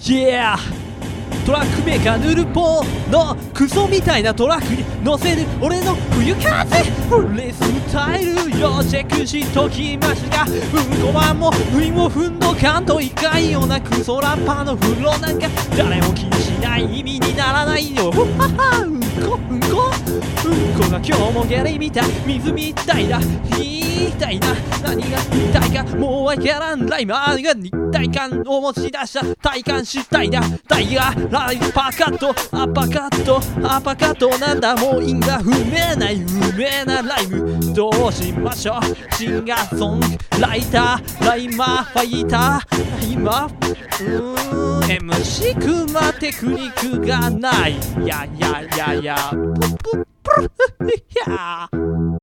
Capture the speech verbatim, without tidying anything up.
Yeah! トラックメーカーヌルポーのクソみたいなトラックに乗せる俺の冬風レスタイルをチェックしときましたが、うんこマンもウイも踏んどかんといかんようなクソラッパーの風呂なんか誰も気にしない意味にならないよ。ははうんこうんこうんこが今日もゲリみたい水みたいだ言いたいな何が言いたいかもうわからんライマーが日体感を持ち出した体感したいだタイガーライパカットアパカットアパカットなんだもう因が不明な有名なライムどうしましょうシンガーソングライターライマーファイター今うーん エムシー クマテクニックがないややややプププルいや